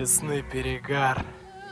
весны перегар.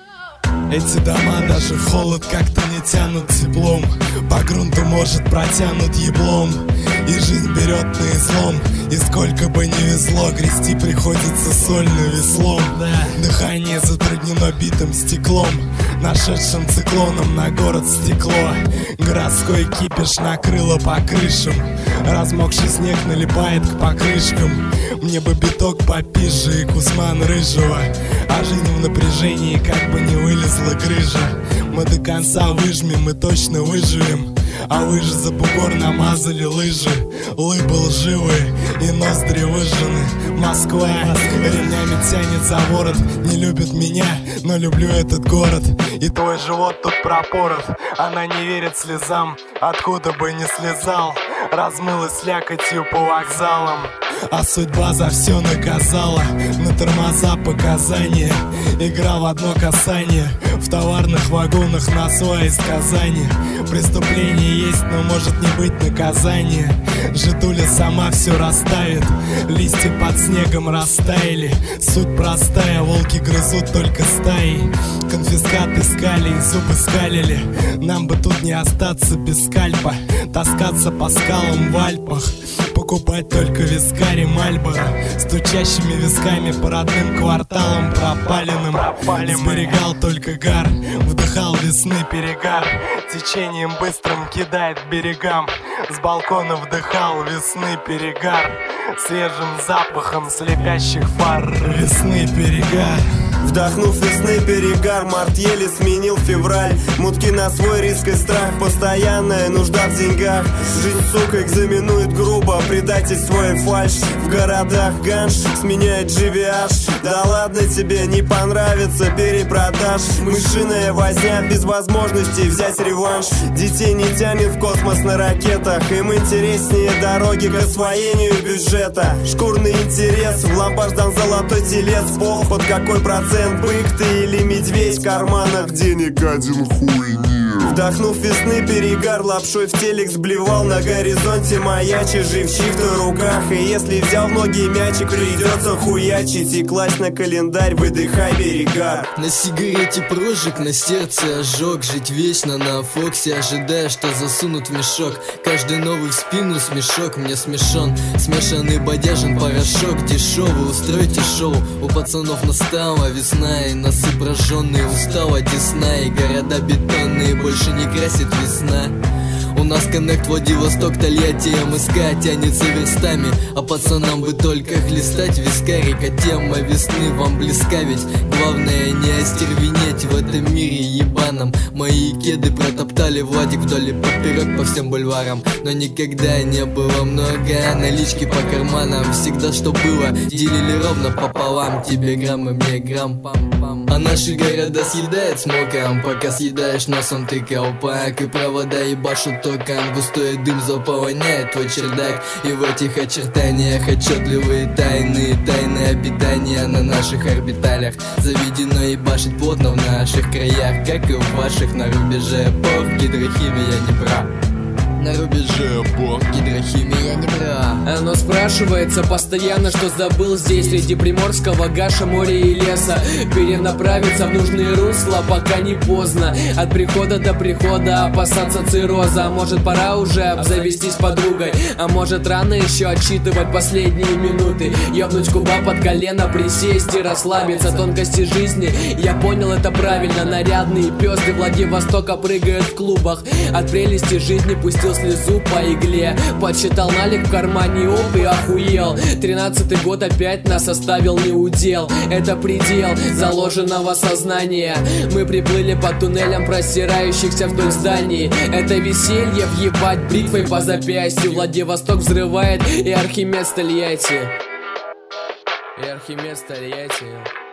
Эти дома даже в холод как-то не тянут теплом. По грунту, может, протянут еблом. И жизнь берет на излом. И сколько бы ни везло, грести приходится сольно веслом. Дыхание затруднено битым стеклом, нашедшим циклоном на город стекло. Городской кипиш накрыло по крышам. Размокший снег налипает к покрышкам. Мне бы биток попизже и кусман рыжего. А жизнь в напряжении, как бы не вылезла грыжа. Мы до конца выжмем, мы точно выживем. А вы же за бугор намазали лыжи. Лыбы лживые и ноздри выжжены. Москва ремнями тянет за ворот. Не любит меня, но люблю этот город. И твой живот тут пропорот. Она не верит слезам, откуда бы не слезал. Размылась слякотью по вокзалам. А судьба за все наказала. На тормоза показания. Игра в одно касание. В товарных вагонах на свай из Казани. Преступление есть, но может не быть наказания. Житуля сама все расставит. Листья под снегом растаяли. Суть простая, волки грызут только стаи. Конфискат искали и зубы скалили. Нам бы тут не остаться без скальпа. Таскаться по скалам в Альпах. Покупать только вискари Мальборо. Стучащими висками по родным кварталам пропаленным. Сберегал только гар, вдыхал весны перегар. Течением быстрым кидает к берегам. С балкона вдыхал весны перегар. Свежим запахом слепящих фар. Весны перегар. Вдохнув весны перегар, март еле сменил февраль. Мутки на свой риск и страх, постоянная нужда в деньгах. Жизнь, сука, экзаменует грубо, предательство и фальшь. В городах ганш сменяет GVH. Да ладно тебе, не понравится, перепродаж. Мышиная возня без возможности взять реванш. Детей не тянет в космос на ракетах. Им интереснее дороги к освоению бюджета. Шкурный интерес, в ломбард сдан золотой телец. Бог, под какой процент? Бык ты или медведь, в карманах денег один хуй нет. Вдохнув весны перегар, лапшой в телек сблевал. На горизонте маячи, живчик в руках. И если взял в ноги мячик, придется хуячить и класть на календарь, выдыхай перегар. На сигарете прожиг, на сердце ожог. Жить вечно на Фоксе, ожидая, что засунут в мешок. Каждый новый в спину смешок, мне смешон. Смешанный бодяжен порошок, дешевый, устройте шоу. У пацанов настала весна, и носы прожженные, устала десна. И города бетонные больше не красит весна. У нас коннект Владивосток, Тольятти, МСК тянется верстами. А пацанам бы только хлестать вискарика. Тема весны вам близка, ведь главное не остервенеть в этом мире ебаном. Мои кеды протоптали Владик вдоль и поперек по всем бульварам. Но никогда не было много налички по карманам. Всегда что было, делили ровно пополам. Тебе грамм и мне грамм, пам-пам. А наши города съедает смоком, пока съедаешь носом ты колпак. И провода ебашут током, густой дым заполоняет твой чердак. И в этих очертаниях отчетливые тайны обитания на наших орбиталях. Заведено ебашить плотно в наших краях, как и в ваших на рубеже эпох. Гидрохимия не прав. На рубеже эпох, гидрохимия не бра. Оно спрашивается постоянно, что забыл здесь. Среди приморского гаша, моря и леса. Перенаправиться в нужные русла, пока не поздно. От прихода до прихода опасаться цирроза. А может пора уже обзавестись подругой. А может рано еще отсчитывать последние минуты. Ёбнуть куба под колено, присесть и расслабиться. Тонкости жизни, я понял это правильно. Нарядные пёзды Владивостока прыгают в клубах. От прелести жизни пустил слезу по игле. Подсчитал налик в кармане, оп, и охуел. 13-й год опять нас оставил неудел. Это предел заложенного сознания. Мы приплыли по туннелям, простирающихся вдоль зданий. Это веселье въебать бритвой по запястью. Владивосток взрывает и Архимед с Тольятти. И Архимед с Тольятти.